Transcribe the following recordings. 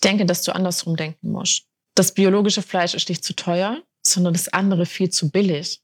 denke, dass du andersrum denken musst. Das biologische Fleisch ist nicht zu teuer, sondern das andere viel zu billig.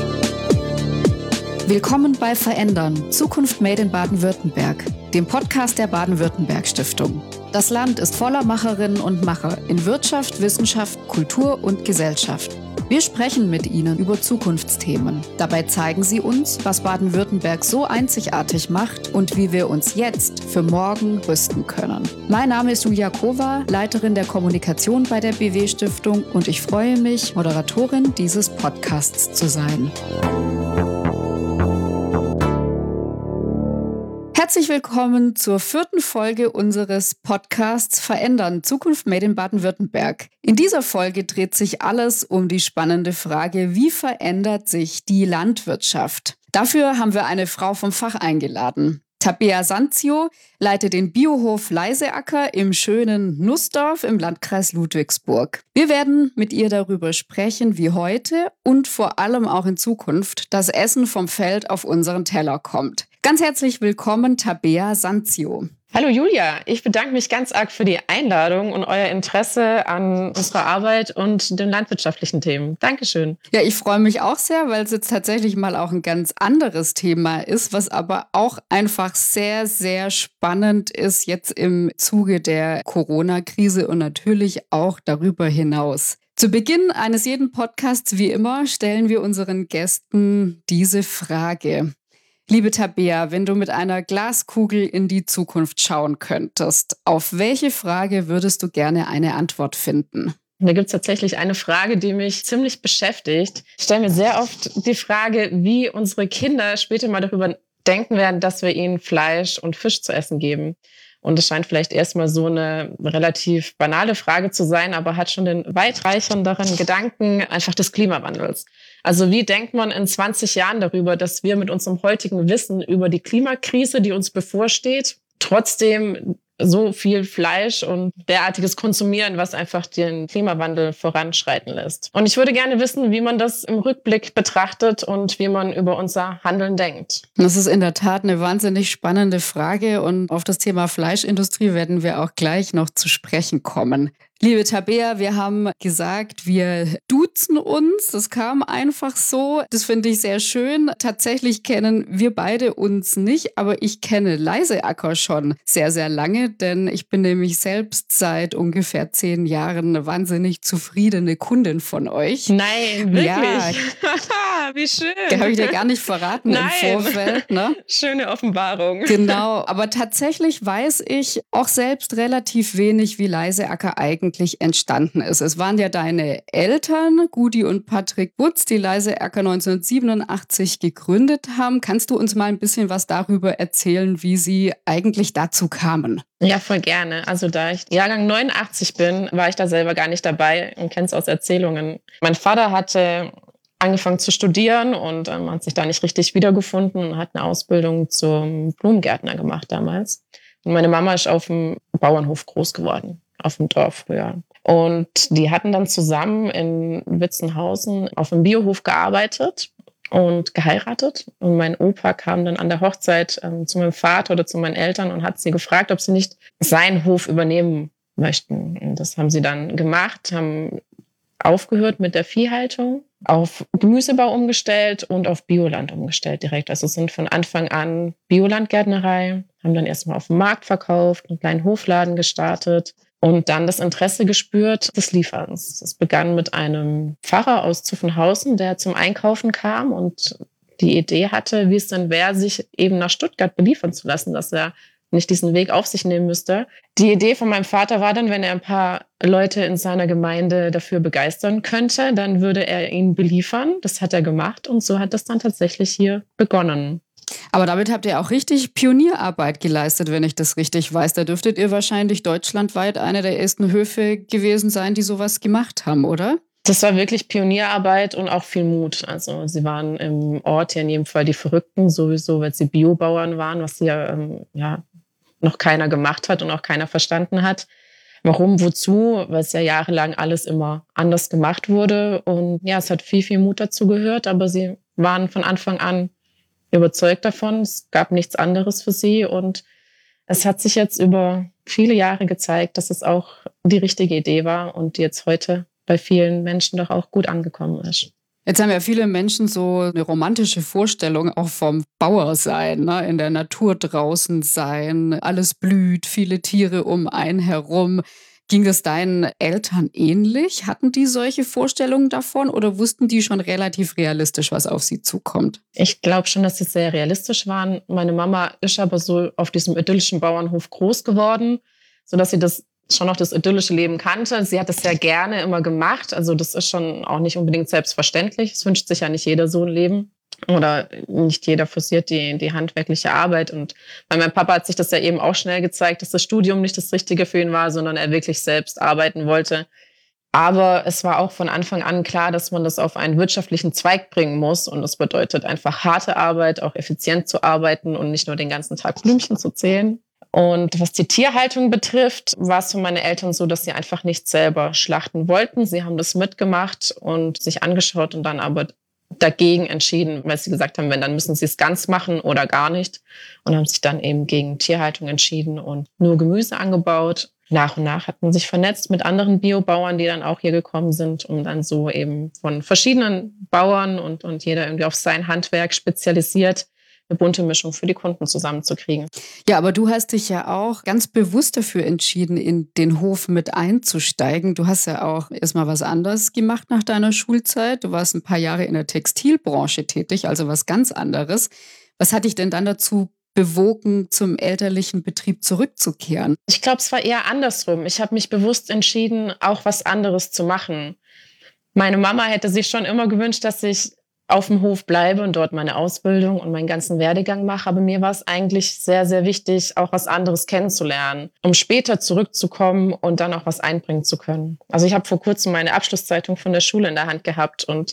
Willkommen bei Verändern, Zukunft Made in Baden-Württemberg, dem Podcast der Baden-Württemberg-Stiftung. Das Land ist voller Macherinnen und Macher in Wirtschaft, Wissenschaft, Kultur und Gesellschaft. Wir sprechen mit ihnen über Zukunftsthemen. Dabei zeigen sie uns, was Baden-Württemberg so einzigartig macht und wie wir uns jetzt für morgen rüsten können. Mein Name ist Julia Kova, Leiterin der Kommunikation bei der BW-Stiftung und ich freue mich, Moderatorin dieses Podcasts zu sein. Herzlich willkommen zur 4. Folge unseres Podcasts Verändern, Zukunft Made in Baden-Württemberg. In dieser Folge dreht sich alles um die spannende Frage, wie verändert sich die Landwirtschaft? Dafür haben wir eine Frau vom Fach eingeladen. Tabea Sanzio leitet den Biohof Leiseacker im schönen Nussdorf im Landkreis Ludwigsburg. Wir werden mit ihr darüber sprechen, wie heute und vor allem auch in Zukunft das Essen vom Feld auf unseren Teller kommt. Ganz herzlich willkommen, Tabea Sanzio. Hallo Julia, ich bedanke mich ganz arg für die Einladung und euer Interesse an unserer Arbeit und den landwirtschaftlichen Themen. Dankeschön. Ja, ich freue mich auch sehr, weil es jetzt tatsächlich mal auch ein ganz anderes Thema ist, was aber auch einfach sehr, sehr spannend ist jetzt im Zuge der Corona-Krise und natürlich auch darüber hinaus. Zu Beginn eines jeden Podcasts, wie immer, stellen wir unseren Gästen diese Frage. Liebe Tabea, wenn du mit einer Glaskugel in die Zukunft schauen könntest, auf welche Frage würdest du gerne eine Antwort finden? Da gibt es tatsächlich eine Frage, die mich ziemlich beschäftigt. Ich stelle mir sehr oft die Frage, wie unsere Kinder später mal darüber denken werden, dass wir ihnen Fleisch und Fisch zu essen geben. Und es scheint vielleicht erstmal so eine relativ banale Frage zu sein, aber hat schon den weitreichenderen Gedanken einfach des Klimawandels. Also wie denkt man in 20 Jahren darüber, dass wir mit unserem heutigen Wissen über die Klimakrise, die uns bevorsteht, trotzdem so viel Fleisch und derartiges konsumieren, was einfach den Klimawandel voranschreiten lässt. Und ich würde gerne wissen, wie man das im Rückblick betrachtet und wie man über unser Handeln denkt. Das ist in der Tat eine wahnsinnig spannende Frage und auf das Thema Fleischindustrie werden wir auch gleich noch zu sprechen kommen. Liebe Tabea, wir haben gesagt, wir duzen uns. Das kam einfach so. Das finde ich sehr schön. Tatsächlich kennen wir beide uns nicht, aber ich kenne Leiseacker schon sehr, sehr lange, denn ich bin nämlich selbst seit ungefähr 10 Jahren eine wahnsinnig zufriedene Kundin von euch. Nein, wirklich? Ja. Wie schön. Habe ich dir gar nicht verraten im Vorfeld. Ne? Schöne Offenbarung. Genau, aber tatsächlich weiß ich auch selbst relativ wenig, wie Leiseacker eigentlich entstanden ist. Es waren ja deine Eltern, Gudi und Patrick Butz, die Leiseacker 1987 gegründet haben. Kannst du uns mal ein bisschen was darüber erzählen, wie sie eigentlich dazu kamen? Ja, voll gerne. Also da ich Jahrgang 89 bin, war ich da selber gar nicht dabei und kenne es aus Erzählungen. Mein Vater hatte angefangen zu studieren und hat sich da nicht richtig wiedergefunden und hat eine Ausbildung zum Blumengärtner gemacht damals. Und meine Mama ist auf dem Bauernhof groß geworden, auf dem Dorf früher. Und die hatten dann zusammen in Witzenhausen auf dem Biohof gearbeitet und geheiratet. Und mein Opa kam dann an der Hochzeit zu meinem Vater oder zu meinen Eltern und hat sie gefragt, ob sie nicht seinen Hof übernehmen möchten. Und das haben sie dann gemacht, haben aufgehört mit der Viehhaltung, auf Gemüsebau umgestellt und auf Bioland umgestellt direkt. Also sind von Anfang an Biolandgärtnerei, haben dann erstmal auf dem Markt verkauft, einen kleinen Hofladen gestartet und dann das Interesse gespürt des Lieferns. Das begann mit einem Pfarrer aus Zuffenhausen, der zum Einkaufen kam und die Idee hatte, wie es denn wäre, sich eben nach Stuttgart beliefern zu lassen, dass er nicht diesen Weg auf sich nehmen müsste. Die Idee von meinem Vater war dann, wenn er ein paar Leute in seiner Gemeinde dafür begeistern könnte, dann würde er ihn beliefern. Das hat er gemacht und so hat das dann tatsächlich hier begonnen. Aber damit habt ihr auch richtig Pionierarbeit geleistet, wenn ich das richtig weiß. Da dürftet ihr wahrscheinlich deutschlandweit einer der ersten Höfe gewesen sein, die sowas gemacht haben, oder? Das war wirklich Pionierarbeit und auch viel Mut. Also sie waren im Ort ja in jedem Fall die Verrückten, sowieso, weil sie Biobauern waren, was ja noch keiner gemacht hat und auch keiner verstanden hat. Warum, wozu? Weil es ja jahrelang alles immer anders gemacht wurde. Und ja, es hat viel, viel Mut dazu gehört, aber sie waren von Anfang an überzeugt davon. Es gab nichts anderes für sie und es hat sich jetzt über viele Jahre gezeigt, dass es auch die richtige Idee war und die jetzt heute bei vielen Menschen doch auch gut angekommen ist. Jetzt haben ja viele Menschen so eine romantische Vorstellung auch vom Bauersein, ne? In der Natur draußen sein, alles blüht, viele Tiere um einen herum. Ging das deinen Eltern ähnlich? Hatten die solche Vorstellungen davon oder wussten die schon relativ realistisch, was auf sie zukommt? Ich glaube schon, dass sie sehr realistisch waren. Meine Mama ist aber so auf diesem idyllischen Bauernhof groß geworden, sodass sie das schon noch das idyllische Leben kannte. Sie hat das sehr gerne immer gemacht. Also das ist schon auch nicht unbedingt selbstverständlich. Es wünscht sich ja nicht jeder so ein Leben. Oder nicht jeder forciert die handwerkliche Arbeit. Und bei meinem Papa hat sich das ja eben auch schnell gezeigt, dass das Studium nicht das Richtige für ihn war, sondern er wirklich selbst arbeiten wollte. Aber es war auch von Anfang an klar, dass man das auf einen wirtschaftlichen Zweig bringen muss. Und das bedeutet einfach harte Arbeit, auch effizient zu arbeiten und nicht nur den ganzen Tag Blümchen zu zählen. Und was die Tierhaltung betrifft, war es für meine Eltern so, dass sie einfach nicht selber schlachten wollten. Sie haben das mitgemacht und sich angeschaut und dann aber dagegen entschieden, weil sie gesagt haben, wenn, dann müssen sie es ganz machen oder gar nicht. Und haben sich dann eben gegen Tierhaltung entschieden und nur Gemüse angebaut. Nach und nach hat man sich vernetzt mit anderen Biobauern, die dann auch hier gekommen sind, um dann so eben von verschiedenen Bauern und jeder irgendwie auf sein Handwerk spezialisiert, eine bunte Mischung für die Kunden zusammenzukriegen. Ja, aber du hast dich ja auch ganz bewusst dafür entschieden, in den Hof mit einzusteigen. Du hast ja auch erstmal was anderes gemacht nach deiner Schulzeit. Du warst ein paar Jahre in der Textilbranche tätig, also was ganz anderes. Was hat dich denn dann dazu bewogen, zum elterlichen Betrieb zurückzukehren? Ich glaube, es war eher andersrum. Ich habe mich bewusst entschieden, auch was anderes zu machen. Meine Mama hätte sich schon immer gewünscht, dass ich auf dem Hof bleibe und dort meine Ausbildung und meinen ganzen Werdegang mache. Aber mir war es eigentlich sehr, sehr wichtig, auch was anderes kennenzulernen, um später zurückzukommen und dann auch was einbringen zu können. Also ich habe vor kurzem meine Abschlusszeitung von der Schule in der Hand gehabt und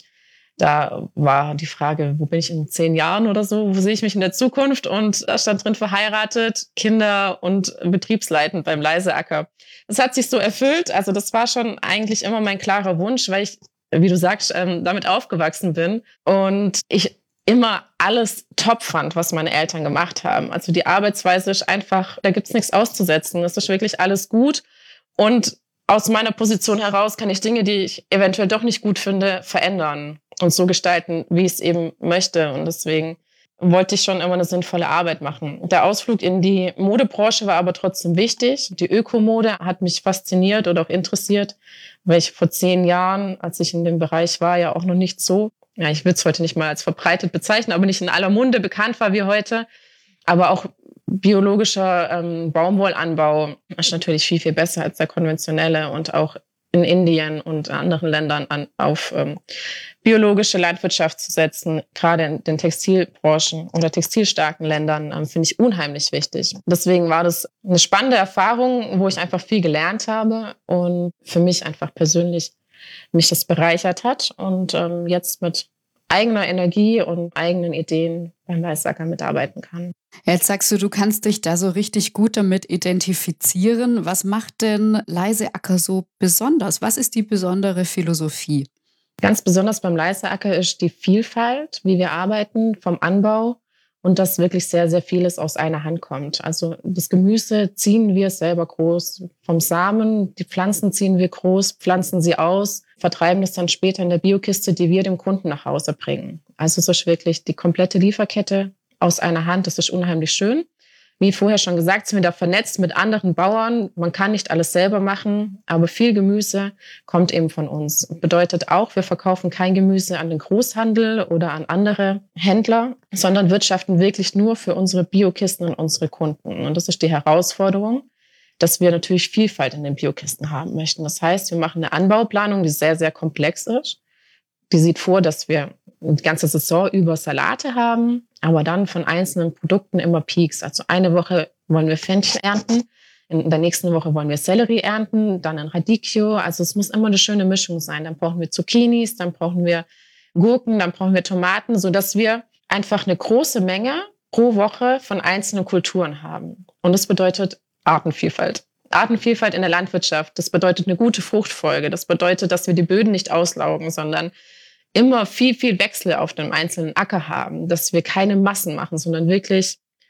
da war die Frage, wo bin ich in 10 Jahren oder so? Wo sehe ich mich in der Zukunft? Und da stand drin verheiratet, Kinder und betriebsleitend beim Leiseacker. Das hat sich so erfüllt. Also das war schon eigentlich immer mein klarer Wunsch, weil ich, wie du sagst, damit aufgewachsen bin und ich immer alles top fand, was meine Eltern gemacht haben. Also die Arbeitsweise ist einfach, da gibt's nichts auszusetzen. Das ist wirklich alles gut. Und aus meiner Position heraus kann ich Dinge, die ich eventuell doch nicht gut finde, verändern und so gestalten, wie ich es eben möchte. Und deswegen wollte ich schon immer eine sinnvolle Arbeit machen. Der Ausflug in die Modebranche war aber trotzdem wichtig. Die Ökomode hat mich fasziniert oder auch interessiert, weil ich vor 10 Jahren, als ich in dem Bereich war, ja auch noch nicht so, ja, ich will es heute nicht mal als verbreitet bezeichnen, aber nicht in aller Munde bekannt war wie heute. Aber auch biologischer Baumwollanbau ist natürlich viel, viel besser als der konventionelle und auch in Indien und anderen Ländern auf biologische Landwirtschaft zu setzen, gerade in den Textilbranchen oder textilstarken Ländern, finde ich unheimlich wichtig. Deswegen war das eine spannende Erfahrung, wo ich einfach viel gelernt habe und für mich einfach persönlich mich das bereichert hat und jetzt mit eigener Energie und eigenen Ideen beim Leiseacker mitarbeiten kann. Jetzt sagst du, du kannst dich da so richtig gut damit identifizieren. Was macht denn Leiseacker so besonders? Was ist die besondere Philosophie? Ganz besonders beim Leiseacker ist die Vielfalt, wie wir arbeiten, vom Anbau und dass wirklich sehr, sehr vieles aus einer Hand kommt. Also das Gemüse ziehen wir selber groß vom Samen, die Pflanzen ziehen wir groß, pflanzen sie aus, vertreiben das dann später in der Biokiste, die wir dem Kunden nach Hause bringen. Also es ist wirklich die komplette Lieferkette aus einer Hand. Das ist unheimlich schön. Wie vorher schon gesagt, sind wir da vernetzt mit anderen Bauern. Man kann nicht alles selber machen, aber viel Gemüse kommt eben von uns. Bedeutet auch, wir verkaufen kein Gemüse an den Großhandel oder an andere Händler, sondern wirtschaften wirklich nur für unsere Biokisten und unsere Kunden. Und das ist die Herausforderung, dass wir natürlich Vielfalt in den Biokisten haben möchten. Das heißt, wir machen eine Anbauplanung, die sehr, sehr komplex ist. Die sieht vor, dass wir die ganze Saison über Salate haben, aber dann von einzelnen Produkten immer Peaks. Also eine Woche wollen wir Fenchel ernten, in der nächsten Woche wollen wir Sellerie ernten, dann ein Radicchio. Also es muss immer eine schöne Mischung sein. Dann brauchen wir Zucchinis, dann brauchen wir Gurken, dann brauchen wir Tomaten, sodass wir einfach eine große Menge pro Woche von einzelnen Kulturen haben. Und das bedeutet Artenvielfalt. Artenvielfalt in der Landwirtschaft, das bedeutet eine gute Fruchtfolge. Das bedeutet, dass wir die Böden nicht auslaugen, sondern immer viel, viel Wechsel auf dem einzelnen Acker haben, dass wir keine Massen machen, sondern wirklich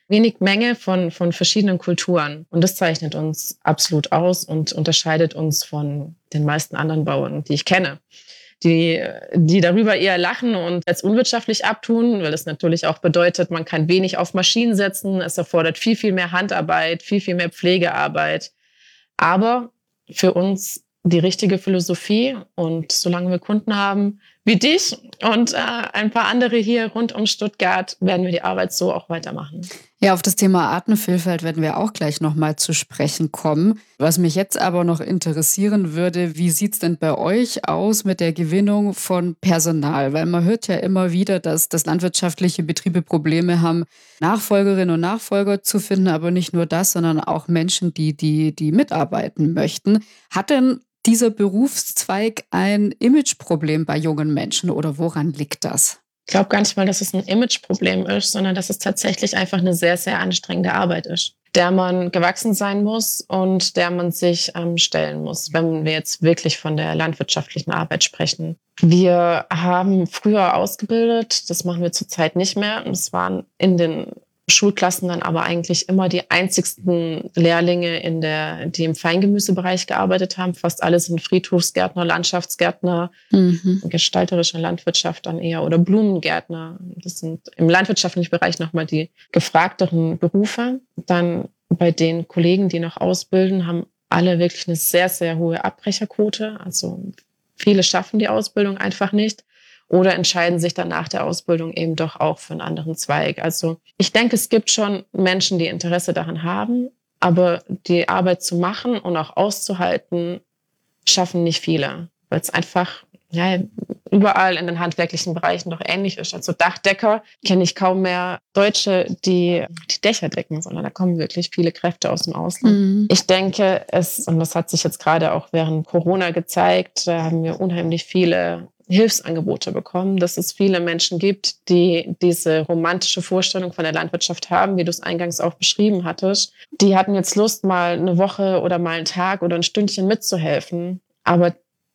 wenig Menge von verschiedenen Kulturen. Und das zeichnet uns absolut aus und unterscheidet uns von den meisten anderen Bauern, die ich kenne. Die darüber eher lachen und als unwirtschaftlich abtun, weil das natürlich auch bedeutet, man kann wenig auf Maschinen setzen. Es erfordert viel, viel mehr Handarbeit, viel, viel mehr Pflegearbeit. Aber für uns die richtige Philosophie. Und solange wir Kunden haben wie dich und ein paar andere hier rund um Stuttgart, werden wir die Arbeit so auch weitermachen. Ja, auf das Thema Artenvielfalt werden wir auch gleich nochmal zu sprechen kommen. Was mich jetzt aber noch interessieren würde, wie sieht's denn bei euch aus mit der Gewinnung von Personal? Weil man hört ja immer wieder, dass landwirtschaftliche Betriebe Probleme haben, Nachfolgerinnen und Nachfolger zu finden, aber nicht nur das, sondern auch Menschen, die mitarbeiten möchten. Hat denn dieser Berufszweig ein Imageproblem bei jungen Menschen oder woran liegt das? Ich glaube gar nicht mal, dass es ein Imageproblem ist, sondern dass es tatsächlich einfach eine sehr, sehr anstrengende Arbeit ist, der man gewachsen sein muss und der man sich stellen muss, wenn wir jetzt wirklich von der landwirtschaftlichen Arbeit sprechen. Wir haben früher ausgebildet, das machen wir zurzeit nicht mehr. Es waren in den Schulklassen dann aber eigentlich immer die einzigsten Lehrlinge, die im Feingemüsebereich gearbeitet haben. Fast alle sind Friedhofsgärtner, Landschaftsgärtner, gestalterische Landwirtschaft dann eher oder Blumengärtner. Das sind im landwirtschaftlichen Bereich nochmal die gefragteren Berufe. Dann bei den Kollegen, die noch ausbilden, haben alle wirklich eine sehr, sehr hohe Abbrecherquote. Also viele schaffen die Ausbildung einfach nicht. Oder entscheiden sich dann nach der Ausbildung eben doch auch für einen anderen Zweig. Also ich denke, es gibt schon Menschen, die Interesse daran haben, aber die Arbeit zu machen und auch auszuhalten, schaffen nicht viele, weil es einfach überall in den handwerklichen Bereichen doch ähnlich ist. Also Dachdecker kenne ich kaum mehr Deutsche, die Dächer decken, sondern da kommen wirklich viele Kräfte aus dem Ausland. Ich denke, und das hat sich jetzt gerade auch während Corona gezeigt, da haben wir unheimlich viele Hilfsangebote bekommen, dass es viele Menschen gibt, die diese romantische Vorstellung von der Landwirtschaft haben, wie du es eingangs auch beschrieben hattest. Die hatten jetzt Lust, mal eine Woche oder mal einen Tag oder ein Stündchen mitzuhelfen. Aber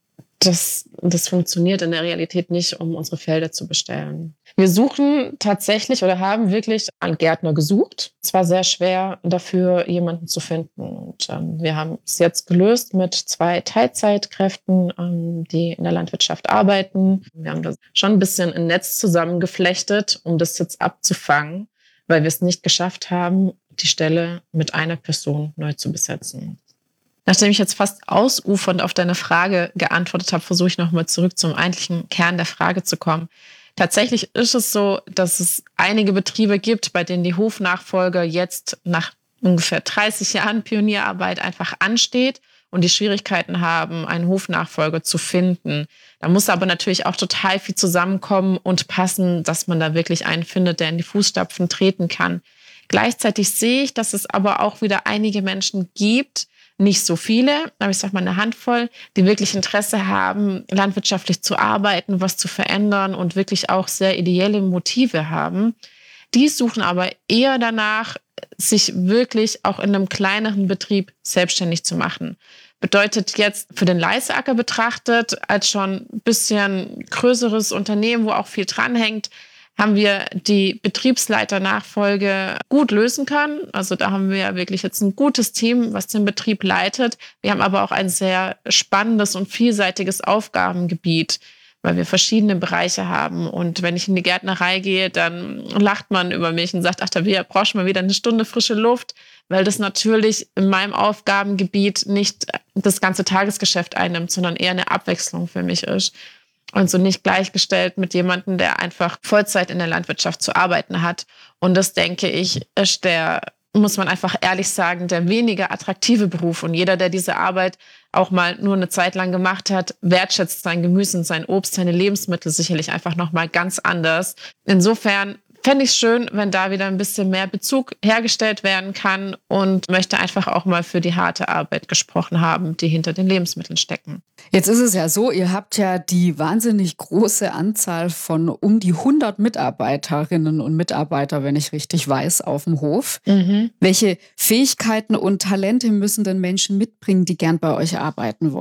das funktioniert in der Realität nicht, um unsere Felder zu bestellen. Wir suchen tatsächlich oder haben wirklich einen Gärtner gesucht. Es war sehr schwer, dafür jemanden zu finden. Und wir haben es jetzt gelöst mit 2 Teilzeitkräften, die in der Landwirtschaft arbeiten. Wir haben da schon ein bisschen ein Netz zusammengeflechtet, um das jetzt abzufangen, weil wir es nicht geschafft haben, die Stelle mit einer Person neu zu besetzen. Nachdem ich jetzt fast ausufernd auf deine Frage geantwortet habe, versuche ich nochmal zurück zum eigentlichen Kern der Frage zu kommen. Tatsächlich ist es so, dass es einige Betriebe gibt, bei denen die Hofnachfolge jetzt nach ungefähr 30 Jahren Pionierarbeit einfach ansteht und die Schwierigkeiten haben, einen Hofnachfolger zu finden. Da muss aber natürlich auch total viel zusammenkommen und passen, dass man da wirklich einen findet, der in die Fußstapfen treten kann. Gleichzeitig sehe ich, dass es aber auch wieder einige Menschen gibt, nicht so viele, aber ich sage mal eine Handvoll, die wirklich Interesse haben, landwirtschaftlich zu arbeiten, was zu verändern und wirklich auch sehr ideelle Motive haben. Die suchen aber eher danach, sich wirklich auch in einem kleineren Betrieb selbstständig zu machen. Bedeutet jetzt für den Leiseacker betrachtet, als schon ein bisschen größeres Unternehmen, wo auch viel dranhängt, haben wir die Betriebsleiternachfolge gut lösen können. Also da haben wir wirklich jetzt ein gutes Team, was den Betrieb leitet. Wir haben aber auch ein sehr spannendes und vielseitiges Aufgabengebiet, weil wir verschiedene Bereiche haben. Und wenn ich in die Gärtnerei gehe, dann lacht man über mich und sagt, ach, da brauchst du mal wieder eine Stunde frische Luft, weil das natürlich in meinem Aufgabengebiet nicht das ganze Tagesgeschäft einnimmt, sondern eher eine Abwechslung für mich ist. Und so nicht gleichgestellt mit jemandem, der einfach Vollzeit in der Landwirtschaft zu arbeiten hat. Und das, denke ich, ist muss man einfach ehrlich sagen, der weniger attraktive Beruf. Und jeder, der diese Arbeit auch mal nur eine Zeit lang gemacht hat, wertschätzt sein Gemüse und sein Obst, seine Lebensmittel sicherlich einfach nochmal ganz anders. Insofern fände ich es schön, wenn da wieder ein bisschen mehr Bezug hergestellt werden kann und möchte einfach auch mal für die harte Arbeit gesprochen haben, die hinter den Lebensmitteln stecken. Jetzt ist es ja so, ihr habt ja die wahnsinnig große Anzahl von um die 100 Mitarbeiterinnen und Mitarbeiter, wenn ich richtig weiß, auf dem Hof. Welche Fähigkeiten und Talente müssen denn Menschen mitbringen, die gern bei euch arbeiten wollen?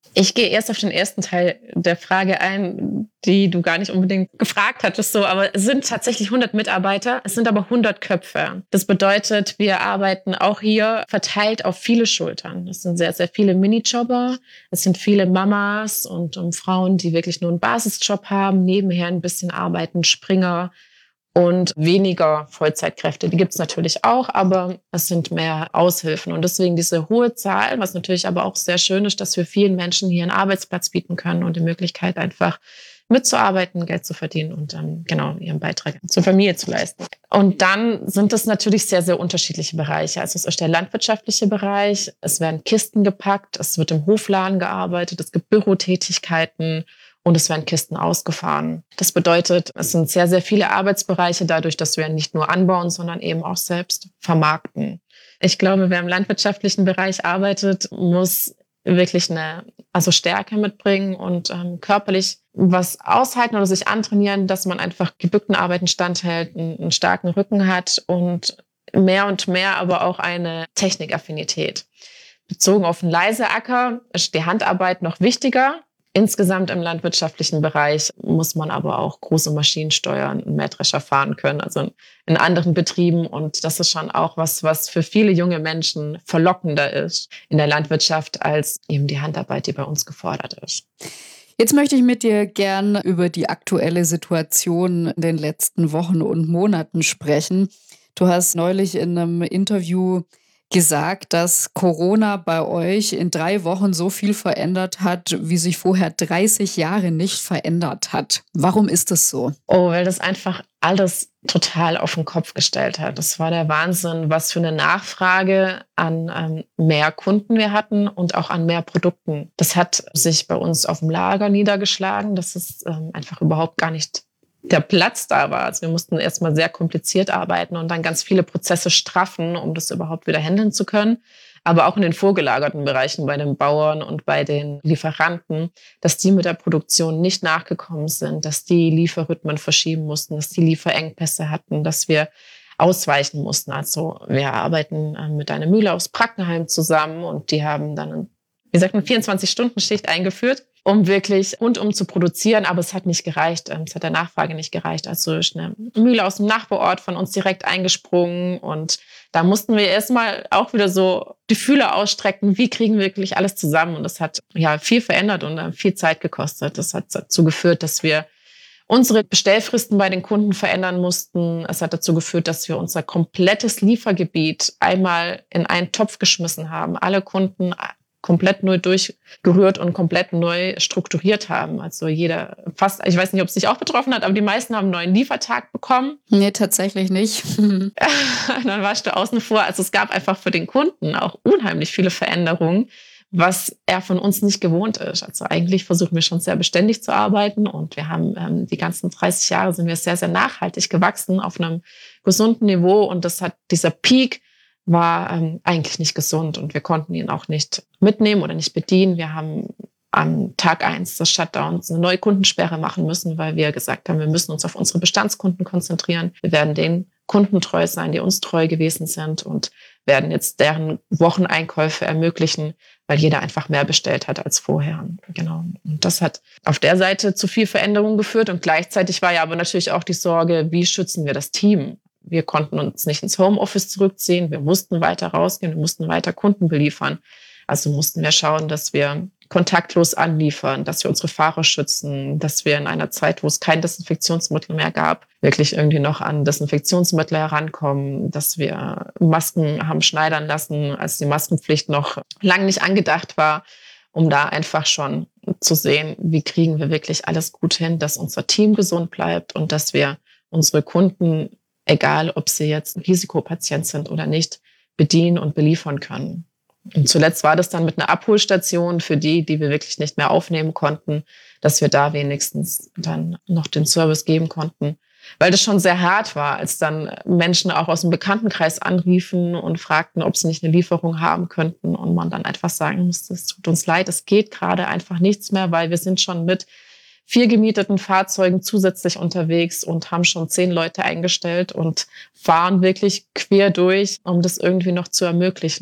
Ich gehe erst auf den ersten Teil der Frage ein, die du gar nicht unbedingt gefragt hattest, aber es sind tatsächlich 100 Mitarbeiter, es sind aber 100 Köpfe. Das bedeutet, wir arbeiten auch hier verteilt auf viele Schultern. Es sind sehr, sehr viele Minijobber, es sind viele Mamas und Frauen, die wirklich nur einen Basisjob haben, nebenher ein bisschen arbeiten, Springer und weniger Vollzeitkräfte. Die gibt es natürlich auch, aber es sind mehr Aushilfen. Und deswegen diese hohe Zahl, was natürlich aber auch sehr schön ist, dass wir vielen Menschen hier einen Arbeitsplatz bieten können und die Möglichkeit einfach mitzuarbeiten, Geld zu verdienen und ihren Beitrag zur Familie zu leisten. Und dann sind es natürlich sehr, sehr unterschiedliche Bereiche. Also es ist der landwirtschaftliche Bereich, es werden Kisten gepackt, es wird im Hofladen gearbeitet, es gibt Bürotätigkeiten, und es werden Kisten ausgefahren. Das bedeutet, es sind sehr, sehr viele Arbeitsbereiche dadurch, dass wir nicht nur anbauen, sondern eben auch selbst vermarkten. Ich glaube, wer im landwirtschaftlichen Bereich arbeitet, muss wirklich eine Stärke mitbringen und körperlich was aushalten oder sich antrainieren, dass man einfach gebückten Arbeiten standhält, einen starken Rücken hat und mehr aber auch eine Technikaffinität. Bezogen auf einen Leiseacker ist die Handarbeit noch wichtiger. Insgesamt im landwirtschaftlichen Bereich muss man aber auch große Maschinen steuern, einen Mähdrescher fahren können, also in anderen Betrieben. Und das ist schon auch was für viele junge Menschen verlockender ist in der Landwirtschaft als eben die Handarbeit, die bei uns gefordert ist. Jetzt möchte ich mit dir gern über die aktuelle Situation in den letzten Wochen und Monaten sprechen. Du hast neulich in einem Interview gesagt, dass Corona bei euch in 3 Wochen so viel verändert hat, wie sich vorher 30 Jahre nicht verändert hat. Warum ist das so? Weil das einfach alles total auf den Kopf gestellt hat. Das war der Wahnsinn, was für eine Nachfrage an mehr Kunden wir hatten und auch an mehr Produkten. Das hat sich bei uns auf dem Lager niedergeschlagen. Das ist einfach überhaupt gar nicht der Platz da war. Also wir mussten erstmal sehr kompliziert arbeiten und dann ganz viele Prozesse straffen, um das überhaupt wieder handeln zu können. Aber auch in den vorgelagerten Bereichen bei den Bauern und bei den Lieferanten, dass die mit der Produktion nicht nachgekommen sind, dass die Lieferrhythmen verschieben mussten, dass die Lieferengpässe hatten, dass wir ausweichen mussten. Also wir arbeiten mit einer Mühle aus Brackenheim zusammen und die haben dann, eine 24-Stunden-Schicht eingeführt, um wirklich rundum zu produzieren, aber es hat nicht gereicht. Es hat der Nachfrage nicht gereicht. Also ist eine Mühle aus dem Nachbarort von uns direkt eingesprungen und da mussten wir erstmal auch wieder so die Fühler ausstrecken, wie kriegen wir wirklich alles zusammen. Und das hat viel verändert und viel Zeit gekostet. Das hat dazu geführt, dass wir unsere Bestellfristen bei den Kunden verändern mussten. Es hat dazu geführt, dass wir unser komplettes Liefergebiet einmal in einen Topf geschmissen haben. Alle Kunden komplett neu durchgerührt und komplett neu strukturiert haben. Also jeder fast, ich weiß nicht, ob es dich auch betroffen hat, aber die meisten haben einen neuen Liefertag bekommen. Nee, tatsächlich nicht. Dann warst du außen vor. Also es gab einfach für den Kunden auch unheimlich viele Veränderungen, was er von uns nicht gewohnt ist. Also eigentlich versuchen wir schon sehr beständig zu arbeiten und wir haben die ganzen 30 Jahre sind wir sehr, sehr nachhaltig gewachsen auf einem gesunden Niveau und dieser Peak war eigentlich nicht gesund und wir konnten ihn auch nicht mitnehmen oder nicht bedienen. Wir haben am Tag 1 des Shutdowns eine neue Kundensperre machen müssen, weil wir gesagt haben, wir müssen uns auf unsere Bestandskunden konzentrieren. Wir werden den Kunden treu sein, die uns treu gewesen sind und werden jetzt deren Wocheneinkäufe ermöglichen, weil jeder einfach mehr bestellt hat als vorher. Genau. Und das hat auf der Seite zu viel Veränderung geführt und gleichzeitig war ja aber natürlich auch die Sorge, wie schützen wir das Team? Wir konnten uns nicht ins Homeoffice zurückziehen. Wir mussten weiter rausgehen. Wir mussten weiter Kunden beliefern. Also mussten wir schauen, dass wir kontaktlos anliefern, dass wir unsere Fahrer schützen, dass wir in einer Zeit, wo es kein Desinfektionsmittel mehr gab, wirklich irgendwie noch an Desinfektionsmittel herankommen, dass wir Masken haben schneidern lassen, als die Maskenpflicht noch lang nicht angedacht war, um da einfach schon zu sehen, wie kriegen wir wirklich alles gut hin, dass unser Team gesund bleibt und dass wir unsere Kunden, egal ob sie jetzt Risikopatient sind oder nicht, bedienen und beliefern können. Und zuletzt war das dann mit einer Abholstation für die wir wirklich nicht mehr aufnehmen konnten, dass wir da wenigstens dann noch den Service geben konnten. Weil das schon sehr hart war, als dann Menschen auch aus dem Bekanntenkreis anriefen und fragten, ob sie nicht eine Lieferung haben könnten und man dann einfach sagen musste, es tut uns leid, es geht gerade einfach nichts mehr, weil wir sind schon mit 4 gemieteten Fahrzeugen zusätzlich unterwegs und haben schon 10 Leute eingestellt und fahren wirklich quer durch, um das irgendwie noch zu ermöglichen.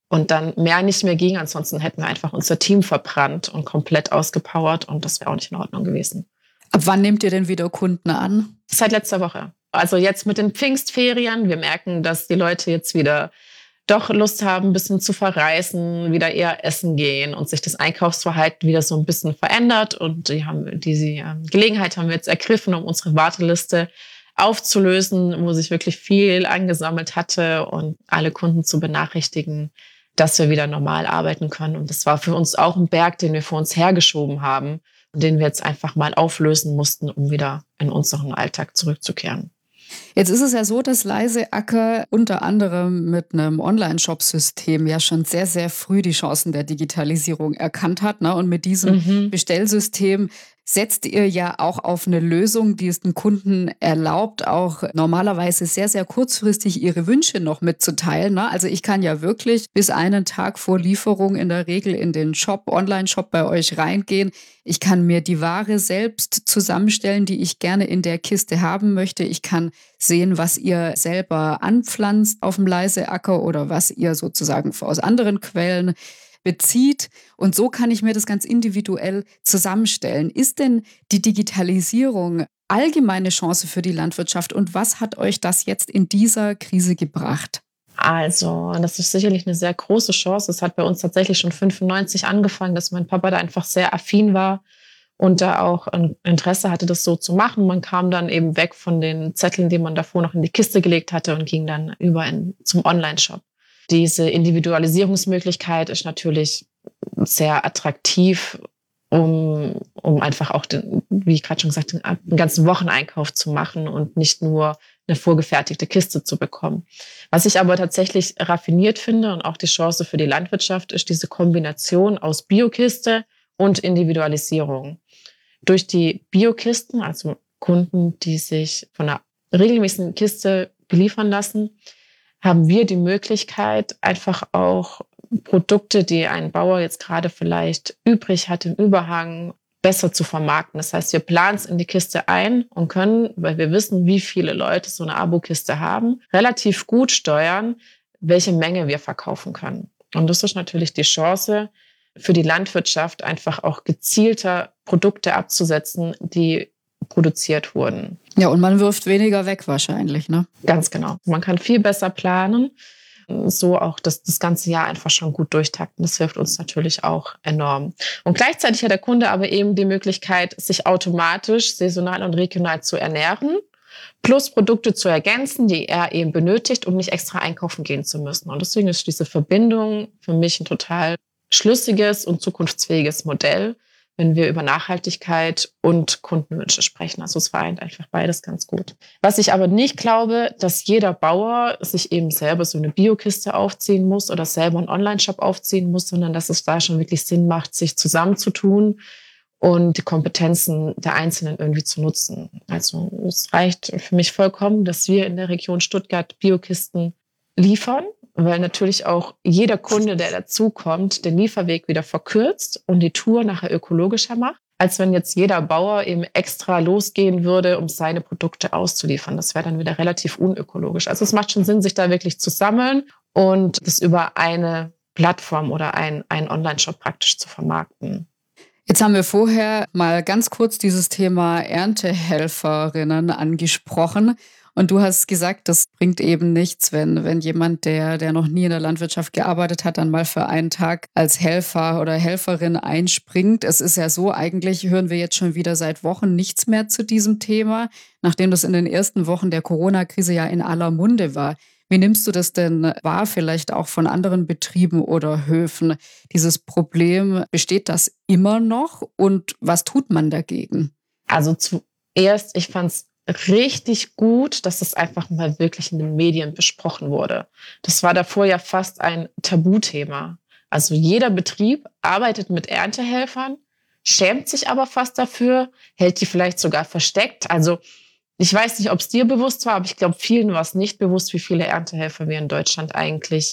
und dann mehr nicht mehr ging. Ansonsten hätten wir einfach unser Team verbrannt und komplett ausgepowert und das wäre auch nicht in Ordnung gewesen. Ab wann nehmt ihr denn wieder Kunden an? Seit letzter Woche. Also jetzt mit den Pfingstferien. Wir merken, dass die Leute jetzt wieder doch Lust haben, ein bisschen zu verreisen, wieder eher essen gehen und sich das Einkaufsverhalten wieder so ein bisschen verändert. Und diese Gelegenheit haben wir jetzt ergriffen, um unsere Warteliste aufzulösen, wo sich wirklich viel angesammelt hatte und alle Kunden zu benachrichtigen, dass wir wieder normal arbeiten können. Und das war für uns auch ein Berg, den wir vor uns hergeschoben haben und den wir jetzt einfach mal auflösen mussten, um wieder in unseren Alltag zurückzukehren. Jetzt ist es ja so, dass Leiseacker unter anderem mit einem Online-Shop-System ja schon sehr, sehr früh die Chancen der Digitalisierung erkannt hat. Ne? Und mit diesem Bestellsystem setzt ihr ja auch auf eine Lösung, die es den Kunden erlaubt, auch normalerweise sehr, sehr kurzfristig ihre Wünsche noch mitzuteilen. Ne? Also ich kann ja wirklich bis einen Tag vor Lieferung in der Regel in den Shop, Online-Shop bei euch reingehen. Ich kann mir die Ware selbst zusammenstellen, die ich gerne in der Kiste haben möchte. Ich kann sehen, was ihr selber anpflanzt auf dem Leiseacker oder was ihr sozusagen aus anderen Quellen bezieht. Und so kann ich mir das ganz individuell zusammenstellen. Ist denn die Digitalisierung allgemeine Chance für die Landwirtschaft und was hat euch das jetzt in dieser Krise gebracht? Also, das ist sicherlich eine sehr große Chance. Es hat bei uns tatsächlich schon 95 angefangen, dass mein Papa da einfach sehr affin war und da auch ein Interesse hatte, das so zu machen. Man kam dann eben weg von den Zetteln, die man davor noch in die Kiste gelegt hatte und ging dann über zum Online-Shop. Diese Individualisierungsmöglichkeit ist natürlich sehr attraktiv, um einfach auch, wie ich gerade schon gesagt habe, einen ganzen Wocheneinkauf zu machen und nicht nur eine vorgefertigte Kiste zu bekommen. Was ich aber tatsächlich raffiniert finde und auch die Chance für die Landwirtschaft ist diese Kombination aus Biokiste und Individualisierung. Durch die Biokisten, also Kunden, die sich von einer regelmäßigen Kiste beliefern lassen, haben wir die Möglichkeit, einfach auch Produkte, die ein Bauer jetzt gerade vielleicht übrig hat, im Überhang, besser zu vermarkten. Das heißt, wir planen es in die Kiste ein und können, weil wir wissen, wie viele Leute so eine Abokiste haben, relativ gut steuern, welche Menge wir verkaufen können. Und das ist natürlich die Chance für die Landwirtschaft, einfach auch gezielter Produkte abzusetzen, die produziert wurden. Ja, und man wirft weniger weg wahrscheinlich, ne? Ganz genau. Man kann viel besser planen, so auch das ganze Jahr einfach schon gut durchtakten. Das hilft uns natürlich auch enorm. Und gleichzeitig hat der Kunde aber eben die Möglichkeit, sich automatisch saisonal und regional zu ernähren, plus Produkte zu ergänzen, die er eben benötigt, um nicht extra einkaufen gehen zu müssen. Und deswegen ist diese Verbindung für mich ein total schlüssiges und zukunftsfähiges Modell, wenn wir über Nachhaltigkeit und Kundenwünsche sprechen. Also es vereint einfach beides ganz gut. Was ich aber nicht glaube, dass jeder Bauer sich eben selber so eine Biokiste aufziehen muss oder selber einen Online-Shop aufziehen muss, sondern dass es da schon wirklich Sinn macht, sich zusammenzutun und die Kompetenzen der Einzelnen irgendwie zu nutzen. Also es reicht für mich vollkommen, dass wir in der Region Stuttgart Biokisten liefern, weil natürlich auch jeder Kunde, der dazukommt, den Lieferweg wieder verkürzt und die Tour nachher ökologischer macht, als wenn jetzt jeder Bauer eben extra losgehen würde, um seine Produkte auszuliefern. Das wäre dann wieder relativ unökologisch. Also es macht schon Sinn, sich da wirklich zu sammeln und das über eine Plattform oder ein Online-Shop praktisch zu vermarkten. Jetzt haben wir vorher mal ganz kurz dieses Thema Erntehelferinnen angesprochen. Und du hast gesagt, das bringt eben nichts, wenn jemand, der noch nie in der Landwirtschaft gearbeitet hat, dann mal für einen Tag als Helfer oder Helferin einspringt. Es ist ja so, eigentlich hören wir jetzt schon wieder seit Wochen nichts mehr zu diesem Thema, nachdem das in den ersten Wochen der Corona-Krise ja in aller Munde war. Wie nimmst du das denn wahr, vielleicht auch von anderen Betrieben oder Höfen? Dieses Problem, besteht das immer noch und was tut man dagegen? Also zuerst, ich fand es richtig gut, dass es einfach mal wirklich in den Medien besprochen wurde. Das war davor ja fast ein Tabuthema. Also jeder Betrieb arbeitet mit Erntehelfern, schämt sich aber fast dafür, hält die vielleicht sogar versteckt. Also ich weiß nicht, ob es dir bewusst war, aber ich glaube, vielen war es nicht bewusst, wie viele Erntehelfer wir in Deutschland eigentlich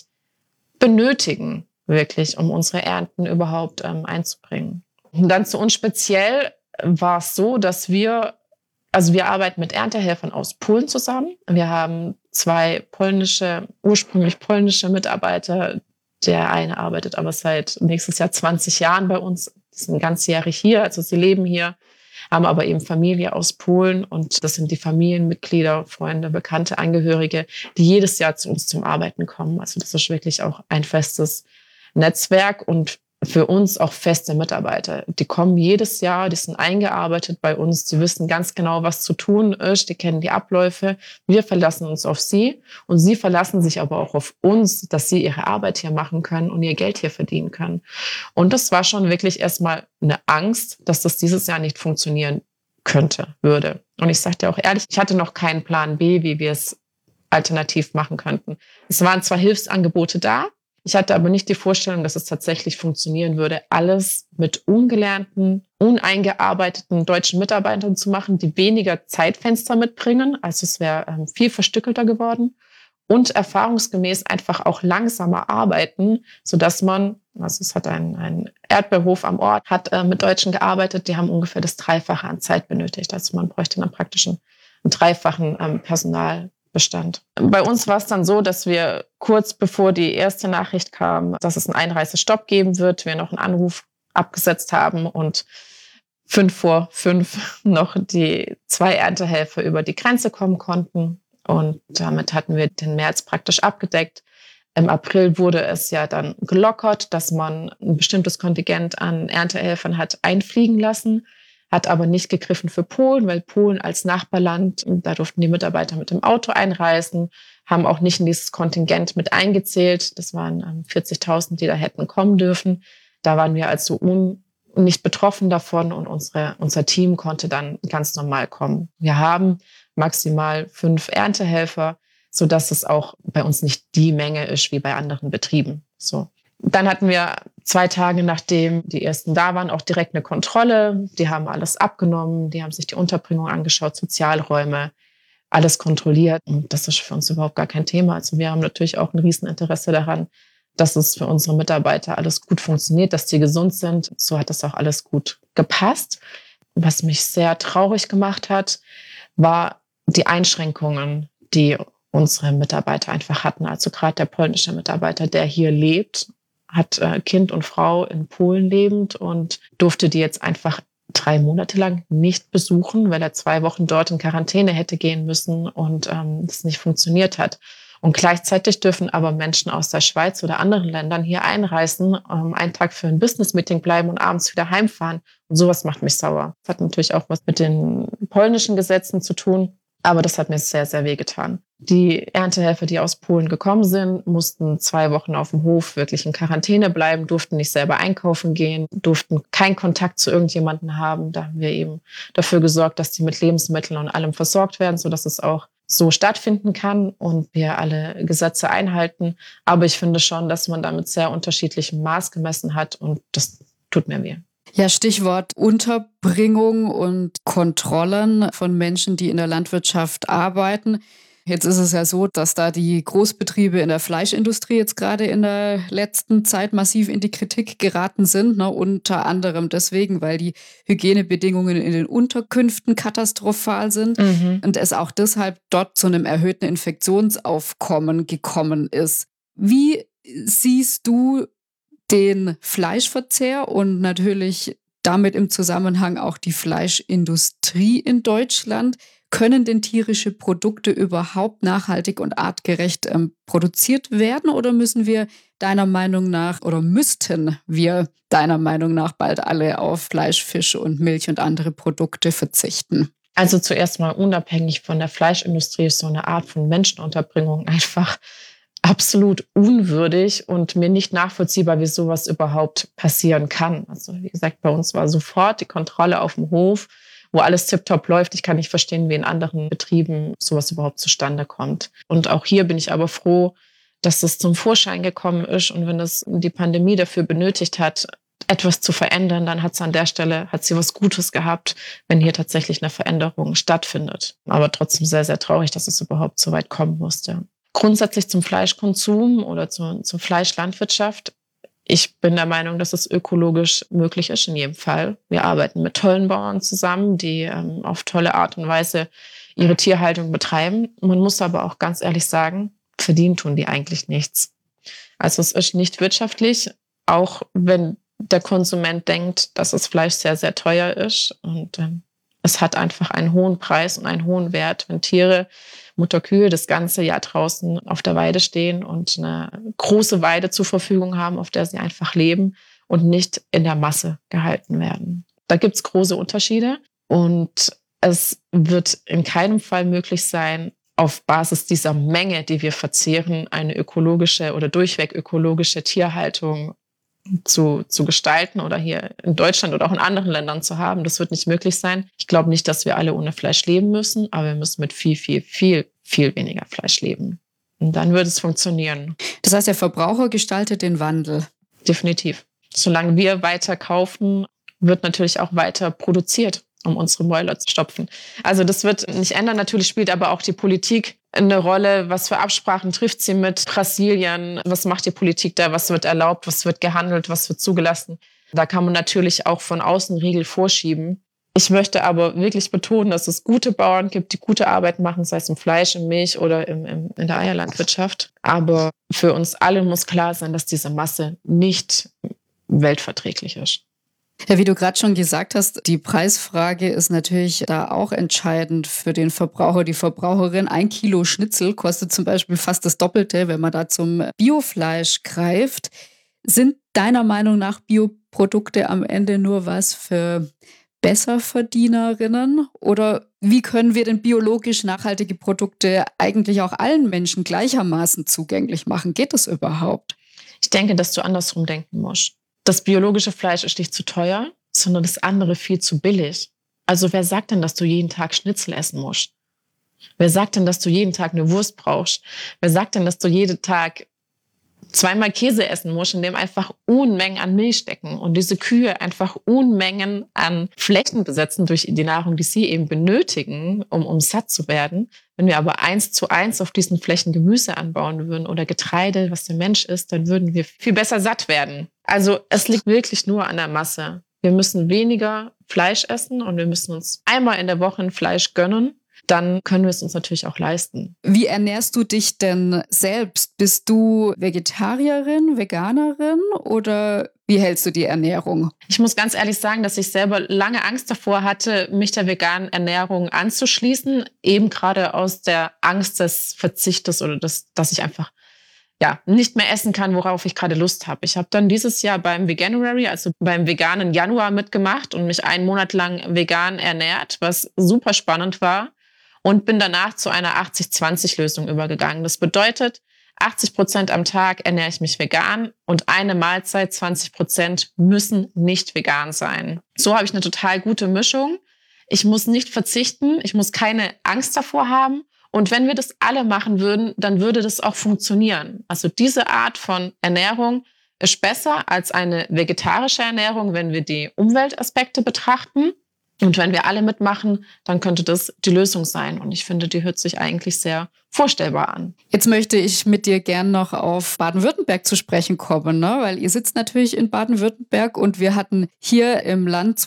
benötigen, wirklich, um unsere Ernten überhaupt einzubringen. Und dann zu uns speziell war es so, dass wir arbeiten mit Erntehelfern aus Polen zusammen. Wir haben 2 ursprünglich polnische Mitarbeiter, Der eine arbeitet aber seit nächstes Jahr 20 Jahren bei uns. Die sind ganzjährig hier, also sie leben hier, haben aber eben Familie aus Polen. Und das sind die Familienmitglieder, Freunde, Bekannte, Angehörige, die jedes Jahr zu uns zum Arbeiten kommen. Also das ist wirklich auch ein festes Netzwerk und für uns auch feste Mitarbeiter. Die kommen jedes Jahr, die sind eingearbeitet bei uns, die wissen ganz genau, was zu tun ist, die kennen die Abläufe. Wir verlassen uns auf sie und sie verlassen sich aber auch auf uns, dass sie ihre Arbeit hier machen können und ihr Geld hier verdienen können. Und das war schon wirklich erstmal eine Angst, dass das dieses Jahr nicht funktionieren würde. Und ich sage dir auch ehrlich, ich hatte noch keinen Plan B, wie wir es alternativ machen könnten. Es waren zwar Hilfsangebote da, ich hatte aber nicht die Vorstellung, dass es tatsächlich funktionieren würde, alles mit ungelernten, uneingearbeiteten deutschen Mitarbeitern zu machen, die weniger Zeitfenster mitbringen. Also es wäre viel verstückelter geworden und erfahrungsgemäß einfach auch langsamer arbeiten, sodass man, also es hat ein Erdbeerhof am Ort, hat mit Deutschen gearbeitet, die haben ungefähr das Dreifache an Zeit benötigt. Also man bräuchte dann praktisch einen dreifachen Personalbestand. Bei uns war es dann so, dass wir kurz bevor die erste Nachricht kam, dass es einen Einreisestopp geben wird, wir noch einen Anruf abgesetzt haben und 5:05 noch die 2 Erntehelfer über die Grenze kommen konnten. Und damit hatten wir den März praktisch abgedeckt. Im April wurde es ja dann gelockert, dass man ein bestimmtes Kontingent an Erntehelfern hat einfliegen lassen. Hat aber nicht gegriffen für Polen, weil Polen als Nachbarland, da durften die Mitarbeiter mit dem Auto einreisen, haben auch nicht in dieses Kontingent mit eingezählt. Das waren 40.000, die da hätten kommen dürfen. Da waren wir also nicht betroffen davon und unser Team konnte dann ganz normal kommen. Wir haben maximal 5 Erntehelfer, sodass es auch bei uns nicht die Menge ist wie bei anderen Betrieben. So. Dann hatten wir 2 Tage, nachdem die ersten da waren, auch direkt eine Kontrolle. Die haben alles abgenommen, die haben sich die Unterbringung angeschaut, Sozialräume, alles kontrolliert. Und das ist für uns überhaupt gar kein Thema. Also wir haben natürlich auch ein Rieseninteresse daran, dass es für unsere Mitarbeiter alles gut funktioniert, dass die gesund sind. So hat das auch alles gut gepasst. Was mich sehr traurig gemacht hat, war die Einschränkungen, die unsere Mitarbeiter einfach hatten. Also gerade der polnische Mitarbeiter, der hier lebt, hat Kind und Frau in Polen lebend und durfte die jetzt einfach 3 Monate lang nicht besuchen, weil er 2 Wochen dort in Quarantäne hätte gehen müssen und das nicht funktioniert hat. Und gleichzeitig dürfen aber Menschen aus der Schweiz oder anderen Ländern hier einreisen, einen Tag für ein Business-Meeting bleiben und abends wieder heimfahren. Und sowas macht mich sauer. Das hat natürlich auch was mit den polnischen Gesetzen zu tun. Aber das hat mir sehr, sehr wehgetan. Die Erntehelfer, die aus Polen gekommen sind, mussten 2 Wochen auf dem Hof wirklich in Quarantäne bleiben, durften nicht selber einkaufen gehen, durften keinen Kontakt zu irgendjemandem haben. Da haben wir eben dafür gesorgt, dass die mit Lebensmitteln und allem versorgt werden, sodass es auch so stattfinden kann und wir alle Gesetze einhalten. Aber ich finde schon, dass man da mit sehr unterschiedlichem Maß gemessen hat und das tut mir weh. Ja, Stichwort Unterbringung und Kontrollen von Menschen, die in der Landwirtschaft arbeiten. Jetzt ist es ja so, dass da die Großbetriebe in der Fleischindustrie jetzt gerade in der letzten Zeit massiv in die Kritik geraten sind. Ne? Unter anderem deswegen, weil die Hygienebedingungen in den Unterkünften katastrophal sind und es auch deshalb dort zu einem erhöhten Infektionsaufkommen gekommen ist. Wie siehst du den Fleischverzehr und natürlich damit im Zusammenhang auch die Fleischindustrie in Deutschland? Können denn tierische Produkte überhaupt nachhaltig und artgerecht produziert werden oder müssten wir deiner Meinung nach bald alle auf Fleisch, Fisch und Milch und andere Produkte verzichten? Also zuerst mal unabhängig von der Fleischindustrie ist so eine Art von Menschenunterbringung einfach absolut unwürdig und mir nicht nachvollziehbar, wie sowas überhaupt passieren kann. Also wie gesagt, bei uns war sofort die Kontrolle auf dem Hof, wo alles tipptopp läuft. Ich kann nicht verstehen, wie in anderen Betrieben sowas überhaupt zustande kommt. Und auch hier bin ich aber froh, dass das zum Vorschein gekommen ist. Und wenn es die Pandemie dafür benötigt hat, etwas zu verändern, dann hat sie was Gutes gehabt, wenn hier tatsächlich eine Veränderung stattfindet. Aber trotzdem sehr, sehr traurig, dass es überhaupt so weit kommen musste. Grundsätzlich zum Fleischkonsum oder zur Fleischlandwirtschaft. Ich bin der Meinung, dass es ökologisch möglich ist in jedem Fall. Wir arbeiten mit tollen Bauern zusammen, die auf tolle Art und Weise ihre Tierhaltung betreiben. Man muss aber auch ganz ehrlich sagen, verdienen tun die eigentlich nichts. Also es ist nicht wirtschaftlich, auch wenn der Konsument denkt, dass das Fleisch sehr, sehr teuer ist. Und es hat einfach einen hohen Preis und einen hohen Wert, wenn Tiere, Mutterkühe, das ganze Jahr draußen auf der Weide stehen und eine große Weide zur Verfügung haben, auf der sie einfach leben und nicht in der Masse gehalten werden. Da gibt es große Unterschiede und es wird in keinem Fall möglich sein, auf Basis dieser Menge, die wir verzehren, eine ökologische oder durchweg ökologische Tierhaltung zu gestalten oder hier in Deutschland oder auch in anderen Ländern zu haben. Das wird nicht möglich sein. Ich glaube nicht, dass wir alle ohne Fleisch leben müssen, aber wir müssen mit viel, viel, viel, viel weniger Fleisch leben. Und dann wird es funktionieren. Das heißt, der Verbraucher gestaltet den Wandel. Definitiv. Solange wir weiter kaufen, wird natürlich auch weiter produziert, um unsere Mäuler zu stopfen. Also das wird nicht ändern. Natürlich spielt aber auch die Politik eine Rolle. Was für Absprachen trifft sie mit Brasilien? Was macht die Politik da? Was wird erlaubt? Was wird gehandelt? Was wird zugelassen? Da kann man natürlich auch von außen Riegel vorschieben. Ich möchte aber wirklich betonen, dass es gute Bauern gibt, die gute Arbeit machen, sei es im Fleisch, im Milch oder in der Eierlandwirtschaft. Aber für uns alle muss klar sein, dass diese Masse nicht weltverträglich ist. Ja, wie du gerade schon gesagt hast, die Preisfrage ist natürlich da auch entscheidend für den Verbraucher, die Verbraucherin. 1 Kilo Schnitzel kostet zum Beispiel fast das Doppelte, wenn man da zum Biofleisch greift. Sind deiner Meinung nach Bioprodukte am Ende nur was für Besserverdienerinnen? Oder wie können wir denn biologisch nachhaltige Produkte eigentlich auch allen Menschen gleichermaßen zugänglich machen? Geht das überhaupt? Ich denke, dass du andersrum denken musst. Das biologische Fleisch ist nicht zu teuer, sondern das andere viel zu billig. Also wer sagt denn, dass du jeden Tag Schnitzel essen musst? Wer sagt denn, dass du jeden Tag eine Wurst brauchst? Wer sagt denn, dass du jeden Tag 2-mal Käse essen musst, in dem einfach Unmengen an Milch stecken und diese Kühe einfach Unmengen an Flächen besetzen durch die Nahrung, die sie eben benötigen, um satt zu werden. Wenn wir aber 1:1 auf diesen Flächen Gemüse anbauen würden oder Getreide, was der Mensch isst, dann würden wir viel besser satt werden. Also es liegt wirklich nur an der Masse. Wir müssen weniger Fleisch essen und wir müssen uns einmal in der Woche ein Fleisch gönnen. Dann können wir es uns natürlich auch leisten. Wie ernährst du dich denn selbst? Bist du Vegetarierin, Veganerin oder wie hältst du die Ernährung? Ich muss ganz ehrlich sagen, dass ich selber lange Angst davor hatte, mich der veganen Ernährung anzuschließen. Eben gerade aus der Angst des Verzichtes oder dass ich einfach nicht mehr essen kann, worauf ich gerade Lust habe. Ich habe dann dieses Jahr beim Veganuary, also beim veganen Januar mitgemacht und mich 1 Monat lang vegan ernährt, was super spannend war. Und bin danach zu einer 80-20-Lösung übergegangen. Das bedeutet, 80% am Tag ernähre ich mich vegan und eine Mahlzeit, 20% müssen nicht vegan sein. So habe ich eine total gute Mischung. Ich muss nicht verzichten, ich muss keine Angst davor haben. Und wenn wir das alle machen würden, dann würde das auch funktionieren. Also diese Art von Ernährung ist besser als eine vegetarische Ernährung, wenn wir die Umweltaspekte betrachten. Und wenn wir alle mitmachen, dann könnte das die Lösung sein. Und ich finde, die hört sich eigentlich sehr vorstellbar an. Jetzt möchte ich mit dir gern noch auf Baden-Württemberg zu sprechen kommen, ne? Weil ihr sitzt natürlich in Baden-Württemberg und wir hatten hier im Land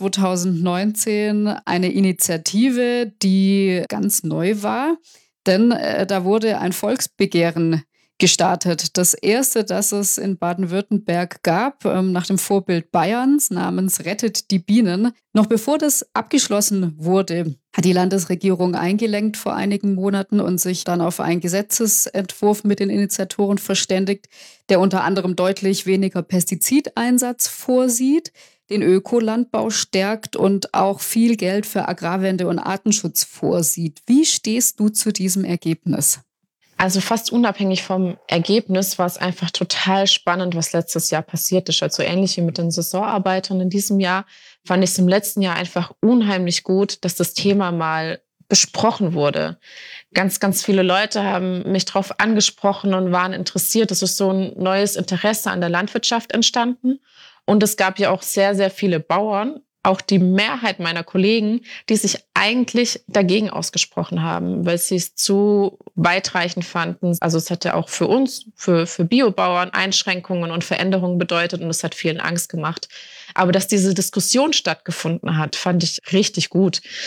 2019 eine Initiative, die ganz neu war. Denn da wurde ein Volksbegehren gestartet. Das erste, das es in Baden-Württemberg gab, nach dem Vorbild Bayerns, namens Rettet die Bienen. Noch bevor das abgeschlossen wurde, hat die Landesregierung eingelenkt vor einigen Monaten und sich dann auf einen Gesetzesentwurf mit den Initiatoren verständigt, der unter anderem deutlich weniger Pestizideinsatz vorsieht, den Ökolandbau stärkt und auch viel Geld für Agrarwende und Artenschutz vorsieht. Wie stehst du zu diesem Ergebnis? Also fast unabhängig vom Ergebnis war es einfach total spannend, was letztes Jahr passiert ist. Also ähnlich wie mit den Saisonarbeitern in diesem Jahr fand ich es im letzten Jahr einfach unheimlich gut, dass das Thema mal besprochen wurde. Ganz, ganz viele Leute haben mich darauf angesprochen und waren interessiert. Es ist so ein neues Interesse an der Landwirtschaft entstanden. Und es gab ja auch sehr, sehr viele Bauern, auch die Mehrheit meiner Kollegen, die sich eigentlich dagegen ausgesprochen haben, weil sie es zu weitreichend fanden. Also es hätte auch für uns, für Biobauern Einschränkungen und Veränderungen bedeutet und es hat vielen Angst gemacht. Aber dass diese Diskussion stattgefunden hat, fand ich richtig gut.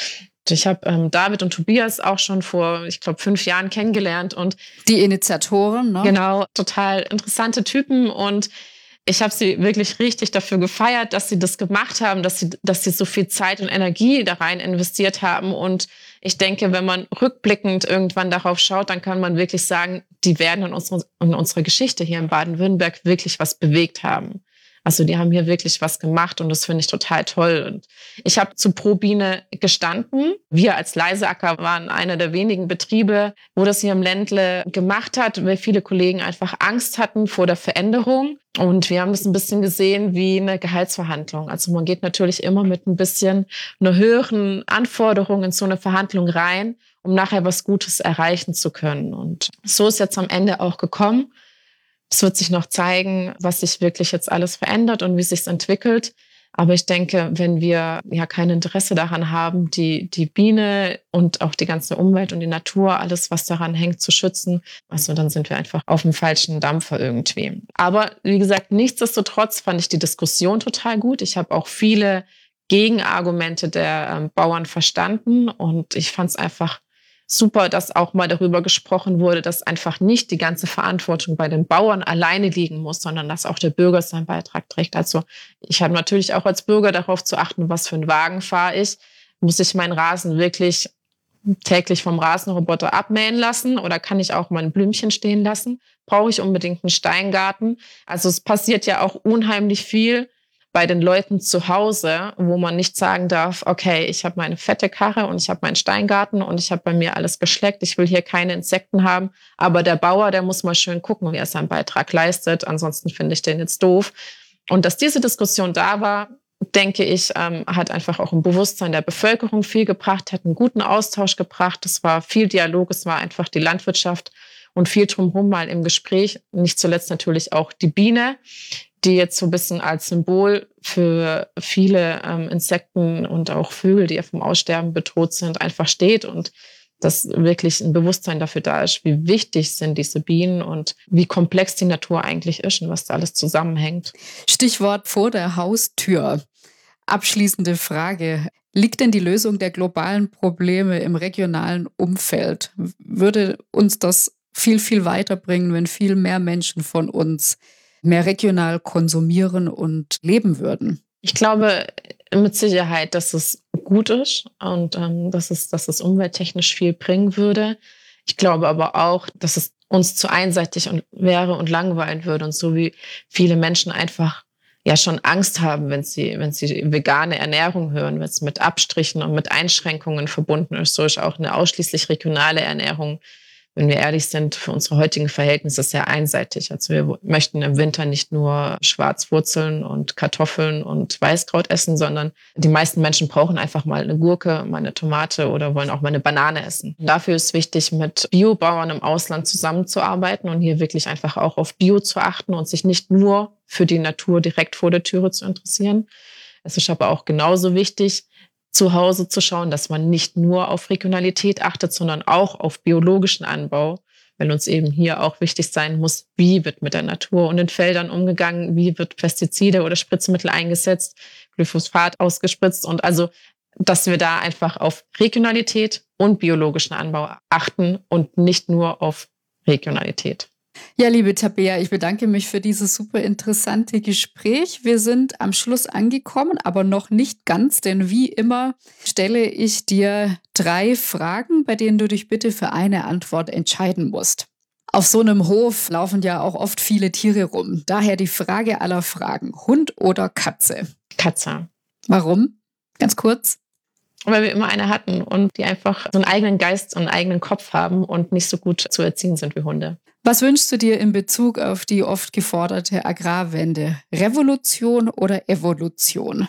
Ich habe David und Tobias auch schon vor, ich glaube, 5 Jahren kennengelernt. Und die Initiatoren, ne? Genau, total interessante Typen. Und ich habe sie wirklich richtig dafür gefeiert, dass sie das gemacht haben, dass sie so viel Zeit und Energie da rein investiert haben. Und ich denke, wenn man rückblickend irgendwann darauf schaut, dann kann man wirklich sagen, die werden in unserer Geschichte hier in Baden-Württemberg wirklich was bewegt haben. Also die haben hier wirklich was gemacht und das finde ich total toll. Und ich habe zu ProBiene gestanden. Wir als Leiseacker waren einer der wenigen Betriebe, wo das hier im Ländle gemacht hat, weil viele Kollegen einfach Angst hatten vor der Veränderung. Und wir haben das ein bisschen gesehen wie eine Gehaltsverhandlung. Also man geht natürlich immer mit ein bisschen einer höheren Anforderung in so eine Verhandlung rein, um nachher was Gutes erreichen zu können. Und so ist jetzt am Ende auch gekommen. Es wird sich noch zeigen, was sich wirklich jetzt alles verändert und wie es sich entwickelt. Aber ich denke, wenn wir ja kein Interesse daran haben, die Biene und auch die ganze Umwelt und die Natur, alles, was daran hängt, zu schützen, also dann sind wir einfach auf dem falschen Dampfer irgendwie. Aber wie gesagt, nichtsdestotrotz fand ich die Diskussion total gut. Ich habe auch viele Gegenargumente der Bauern verstanden und ich fand es einfach super, dass auch mal darüber gesprochen wurde, dass einfach nicht die ganze Verantwortung bei den Bauern alleine liegen muss, sondern dass auch der Bürger seinen Beitrag trägt. Also ich habe natürlich auch als Bürger darauf zu achten, was für einen Wagen fahre ich. Muss ich meinen Rasen wirklich täglich vom Rasenroboter abmähen lassen oder kann ich auch mal ein Blümchen stehen lassen? Brauche ich unbedingt einen Steingarten? Also es passiert ja auch unheimlich viel bei den Leuten zu Hause, wo man nicht sagen darf, okay, ich habe meine fette Karre und ich habe meinen Steingarten und ich habe bei mir alles geschleckt, ich will hier keine Insekten haben, aber der Bauer, der muss mal schön gucken, wie er seinen Beitrag leistet, ansonsten finde ich den jetzt doof. Und dass diese Diskussion da war, denke ich, hat einfach auch im Bewusstsein der Bevölkerung viel gebracht, hat einen guten Austausch gebracht, es war viel Dialog, es war einfach die Landwirtschaft und viel drumherum mal im Gespräch, nicht zuletzt natürlich auch die Biene, die jetzt so ein bisschen als Symbol für viele Insekten und auch Vögel, die ja vom Aussterben bedroht sind, einfach steht und dass wirklich ein Bewusstsein dafür da ist, wie wichtig sind diese Bienen und wie komplex die Natur eigentlich ist und was da alles zusammenhängt. Stichwort vor der Haustür. Abschließende Frage. Liegt denn die Lösung der globalen Probleme im regionalen Umfeld? Würde uns das viel, viel weiterbringen, wenn viel mehr Menschen von uns mehr regional konsumieren und leben würden? Ich glaube mit Sicherheit, dass es gut ist und dass es umwelttechnisch viel bringen würde. Ich glaube aber auch, dass es uns zu einseitig wäre und langweilen würde. Und so wie viele Menschen einfach ja schon Angst haben, wenn sie vegane Ernährung hören, wenn es mit Abstrichen und mit Einschränkungen verbunden ist, so ist auch eine ausschließlich regionale Ernährung, wenn wir ehrlich sind, für unsere heutigen Verhältnisse sehr einseitig. Also wir möchten im Winter nicht nur Schwarzwurzeln und Kartoffeln und Weißkraut essen, sondern die meisten Menschen brauchen einfach mal eine Gurke, mal eine Tomate oder wollen auch mal eine Banane essen. Und dafür ist wichtig, mit Biobauern im Ausland zusammenzuarbeiten und hier wirklich einfach auch auf Bio zu achten und sich nicht nur für die Natur direkt vor der Türe zu interessieren. Es ist aber auch genauso wichtig, zu Hause zu schauen, dass man nicht nur auf Regionalität achtet, sondern auch auf biologischen Anbau, weil uns eben hier auch wichtig sein muss, wie wird mit der Natur und den Feldern umgegangen, wie wird Pestizide oder Spritzmittel eingesetzt, Glyphosat ausgespritzt und also, dass wir da einfach auf Regionalität und biologischen Anbau achten und nicht nur auf Regionalität. Ja, liebe Tabea, ich bedanke mich für dieses super interessante Gespräch. Wir sind am Schluss angekommen, aber noch nicht ganz, denn wie immer stelle ich dir 3 Fragen, bei denen du dich bitte für eine Antwort entscheiden musst. Auf so einem Hof laufen ja auch oft viele Tiere rum. Daher die Frage aller Fragen. Hund oder Katze? Katze. Warum? Ganz kurz. Weil wir immer eine hatten und die einfach so einen eigenen Geist und einen eigenen Kopf haben und nicht so gut zu erziehen sind wie Hunde. Was wünschst du dir in Bezug auf die oft geforderte Agrarwende? Revolution oder Evolution?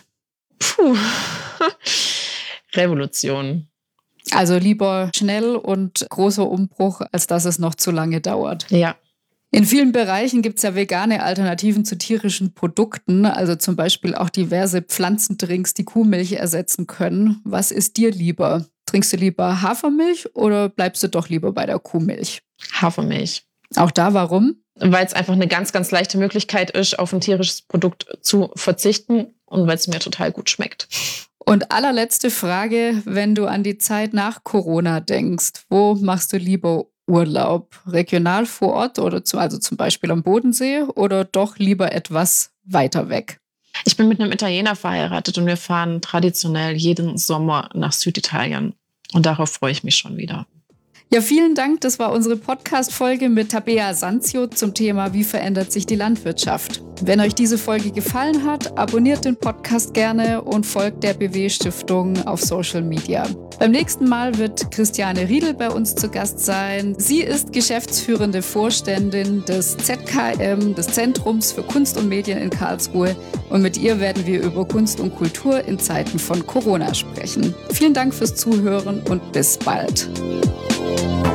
Revolution. Also lieber schnell und großer Umbruch, als dass es noch zu lange dauert. Ja. In vielen Bereichen gibt es ja vegane Alternativen zu tierischen Produkten, also zum Beispiel auch diverse Pflanzendrinks, die Kuhmilch ersetzen können. Was ist dir lieber? Trinkst du lieber Hafermilch oder bleibst du doch lieber bei der Kuhmilch? Hafermilch. Auch da, warum? Weil es einfach eine ganz, ganz leichte Möglichkeit ist, auf ein tierisches Produkt zu verzichten und weil es mir total gut schmeckt. Und allerletzte Frage, wenn du an die Zeit nach Corona denkst, wo machst du lieber Urlaub? Regional vor Ort oder also zum Beispiel am Bodensee oder doch lieber etwas weiter weg? Ich bin mit einem Italiener verheiratet und wir fahren traditionell jeden Sommer nach Süditalien. Und darauf freue ich mich schon wieder. Ja, vielen Dank. Das war unsere Podcast-Folge mit Tabea Sanzio zum Thema Wie verändert sich die Landwirtschaft? Wenn euch diese Folge gefallen hat, abonniert den Podcast gerne und folgt der BW-Stiftung auf Social Media. Beim nächsten Mal wird Christiane Riedel bei uns zu Gast sein. Sie ist geschäftsführende Vorständin des ZKM, des Zentrums für Kunst und Medien in Karlsruhe. Und mit ihr werden wir über Kunst und Kultur in Zeiten von Corona sprechen. Vielen Dank fürs Zuhören und bis bald.